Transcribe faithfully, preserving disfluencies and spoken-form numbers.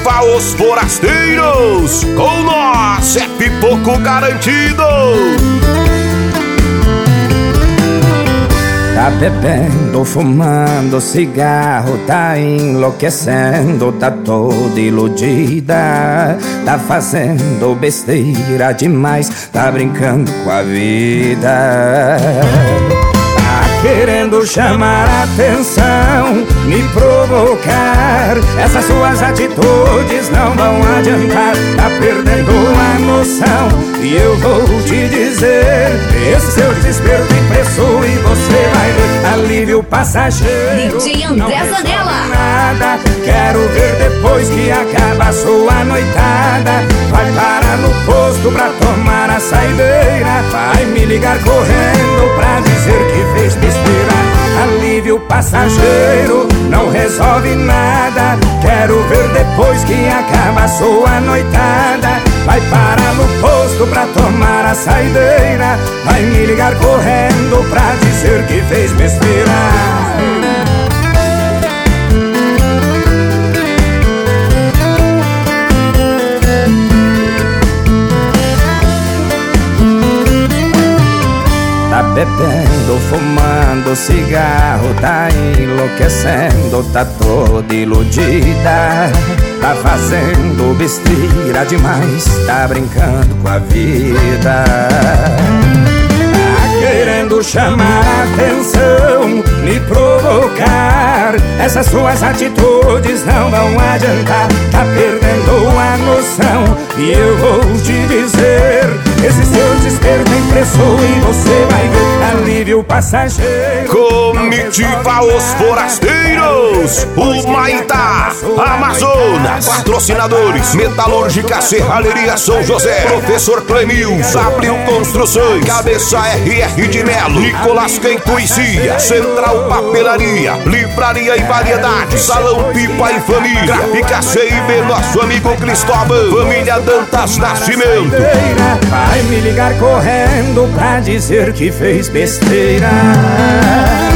motiva os forasteiros. Com nós é pipoco garantido. Tá bebendo, fumando cigarro, tá enlouquecendo, tá toda iludida. Tá fazendo besteira demais, tá brincando com a vida. Querendo chamar a atenção, me provocar. Essas suas atitudes não vão adiantar. Tá perdendo a noção e eu vou te dizer: esse seu desespero tem preço e você vai ver. Alívio passageiro, D J André Zanella. Nada. Quero ver depois que acaba a sua noitada. Vai parar no posto pra tomar a saideira. Vai me ligar correndo pra dizer que fez besteira. Alívio passageiro, não resolve nada. Quero ver depois que acaba a sua noitada. Vai parar no posto pra tomar a saideira. Vai me ligar correndo pra dizer que fez besteira. Tá bebendo, fumando cigarro, tá enlouquecendo, tá toda iludida. Tá fazendo besteira demais, tá brincando com a vida. Tá querendo chamar a atenção, me provocar. Essas suas atitudes não vão adiantar. Tá perdendo a noção e eu vou te dizer: esse seu desespero tem preço e você vai ver. Alívio passageiro. Comitiva os forasteiros. O Maitá, Amazonas. Patrocinadores: Metalúrgica Serralheria São José, Professor Clemils, Abril Construções, Cabeça R R de Melo, Nicolas Quentuicia, Central Papelaria, Livraria e Variedades, Salão Pipa e Família, Gráfica C I B, nosso amigo Cristóvão, Família Dantas Nascimento. Vai me ligar correndo pra dizer que fez besteira.